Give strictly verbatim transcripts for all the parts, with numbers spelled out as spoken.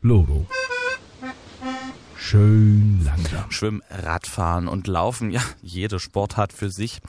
Loro. Schön langsam. Schwimmen, Radfahren und Laufen, ja, jede Sportart für sich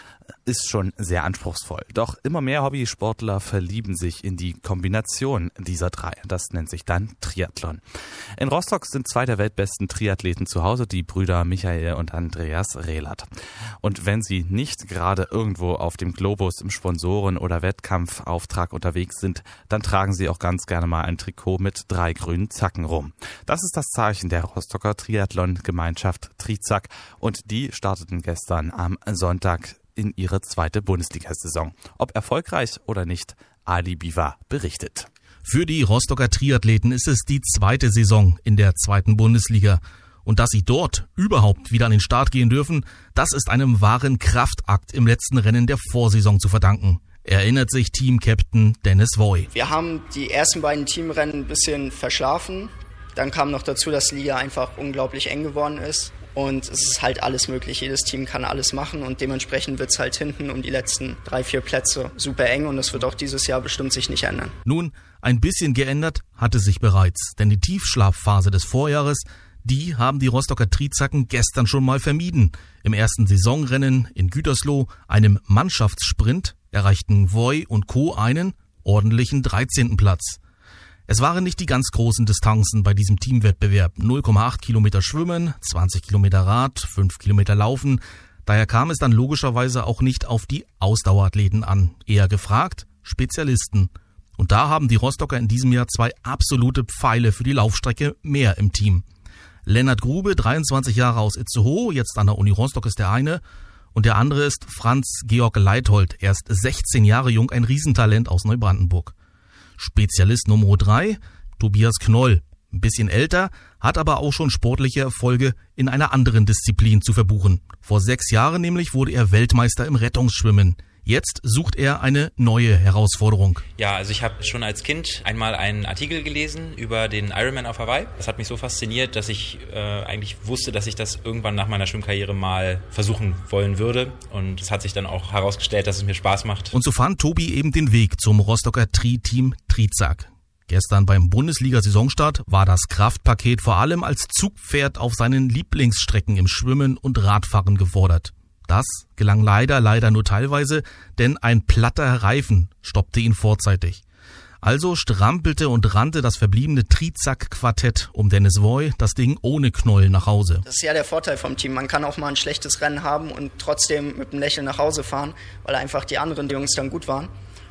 ist schon sehr anspruchsvoll. Doch immer mehr Hobbysportler verlieben sich in die Kombination dieser drei. Das nennt sich dann Triathlon. In Rostock sind zwei der weltbesten Triathleten zu Hause, die Brüder Michael und Andreas Rehlert. Und wenn sie nicht gerade irgendwo auf dem Globus im Sponsoren- oder Wettkampfauftrag unterwegs sind, dann tragen sie auch ganz gerne mal ein Trikot mit drei grünen Zacken rum. Das ist das Zeichen der Rostocker Triathlon-Gemeinschaft Trizack und die starteten gestern am Sonntag in ihre zweite Bundesliga-Saison. Ob erfolgreich oder nicht, Ali Biwa berichtet. Für die Rostocker Triathleten ist es die zweite Saison in der zweiten Bundesliga. Und dass sie dort überhaupt wieder an den Start gehen dürfen, das ist einem wahren Kraftakt im letzten Rennen der Vorsaison zu verdanken. Erinnert sich Team-Captain Dennis Voy. Wir haben die ersten beiden Teamrennen ein bisschen verschlafen. Dann kam noch dazu, dass die Liga einfach unglaublich eng geworden ist. Und es ist halt alles möglich. Jedes Team kann alles machen und dementsprechend wird es halt hinten um die letzten drei, vier Plätze super eng und das wird auch dieses Jahr bestimmt sich nicht ändern. Nun, ein bisschen geändert hatte sich bereits, denn die Tiefschlafphase des Vorjahres, die haben die Rostocker Trizacken gestern schon mal vermieden. Im ersten Saisonrennen in Gütersloh, einem Mannschaftssprint, erreichten Voy und Co. einen ordentlichen dreizehnten Platz. Es waren nicht die ganz großen Distanzen bei diesem Teamwettbewerb. null Komma acht Kilometer Schwimmen, zwanzig Kilometer Rad, fünf Kilometer Laufen. Daher kam es dann logischerweise auch nicht auf die Ausdauerathleten an. Eher gefragt, Spezialisten. Und da haben die Rostocker in diesem Jahr zwei absolute Pfeile für die Laufstrecke mehr im Team. Lennart Grube, dreiundzwanzig Jahre aus Itzehoe, jetzt an der Uni Rostock ist der eine. Und der andere ist Franz Georg Leithold, erst sechzehn Jahre jung, ein Riesentalent aus Neubrandenburg. Spezialist Nummer drei, Tobias Knoll, ein bisschen älter, hat aber auch schon sportliche Erfolge in einer anderen Disziplin zu verbuchen. Vor sechs Jahren nämlich wurde er Weltmeister im Rettungsschwimmen. Jetzt sucht er eine neue Herausforderung. Ja, also ich habe schon als Kind einmal einen Artikel gelesen über den Ironman auf Hawaii. Das hat mich so fasziniert, dass ich äh, eigentlich wusste, dass ich das irgendwann nach meiner Schwimmkarriere mal versuchen wollen würde. Und es hat sich dann auch herausgestellt, dass es mir Spaß macht. Und so fand Tobi eben den Weg zum Rostocker Tri-Team Trizack. Gestern beim Bundesliga-Saisonstart war das Kraftpaket vor allem als Zugpferd auf seinen Lieblingsstrecken im Schwimmen und Radfahren gefordert. Das gelang leider, leider nur teilweise, denn ein platter Reifen stoppte ihn vorzeitig. Also strampelte und rannte das verbliebene Trizack-Quartett um Dennis Voy das Ding ohne Knoll nach Hause. Das ist ja der Vorteil vom Team. Man kann auch mal ein schlechtes Rennen haben und trotzdem mit einem Lächeln nach Hause fahren, weil einfach die anderen Jungs dann gut waren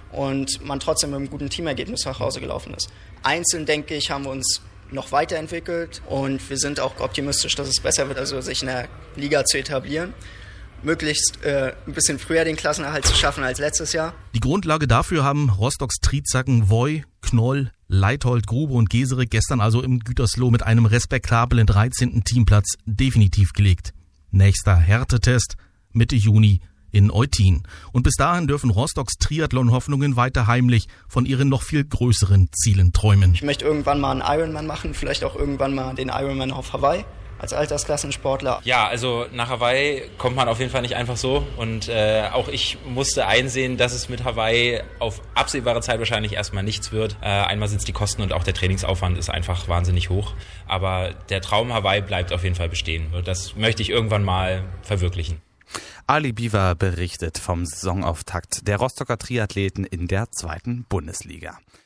und man trotzdem mit einem guten Teamergebnis nach Hause gelaufen ist. Einzeln, denke ich, haben wir uns noch weiterentwickelt und wir sind auch optimistisch, dass es besser wird, also sich in der Liga zu etablieren. Möglichst äh, ein bisschen früher den Klassenerhalt zu schaffen als letztes Jahr. Die Grundlage dafür haben Rostocks Trizacken Voy, Knoll, Leithold, Grube und Geserik gestern also im Gütersloh mit einem respektablen dreizehnten Teamplatz definitiv gelegt. Nächster Härtetest Mitte Juni in Eutin. Und bis dahin dürfen Rostocks Triathlon-Hoffnungen weiter heimlich von ihren noch viel größeren Zielen träumen. Ich möchte irgendwann mal einen Ironman machen, vielleicht auch irgendwann mal den Ironman auf Hawaii. Als Altersklassensportler. Ja, also nach Hawaii kommt man auf jeden Fall nicht einfach so und äh, auch ich musste einsehen, dass es mit Hawaii auf absehbare Zeit wahrscheinlich erstmal nichts wird. Äh, einmal sind es die Kosten und auch der Trainingsaufwand ist einfach wahnsinnig hoch, aber der Traum Hawaii bleibt auf jeden Fall bestehen. Das möchte ich irgendwann mal verwirklichen. Ali Biwa berichtet vom Saisonauftakt der Rostocker Triathleten in der zweiten Bundesliga.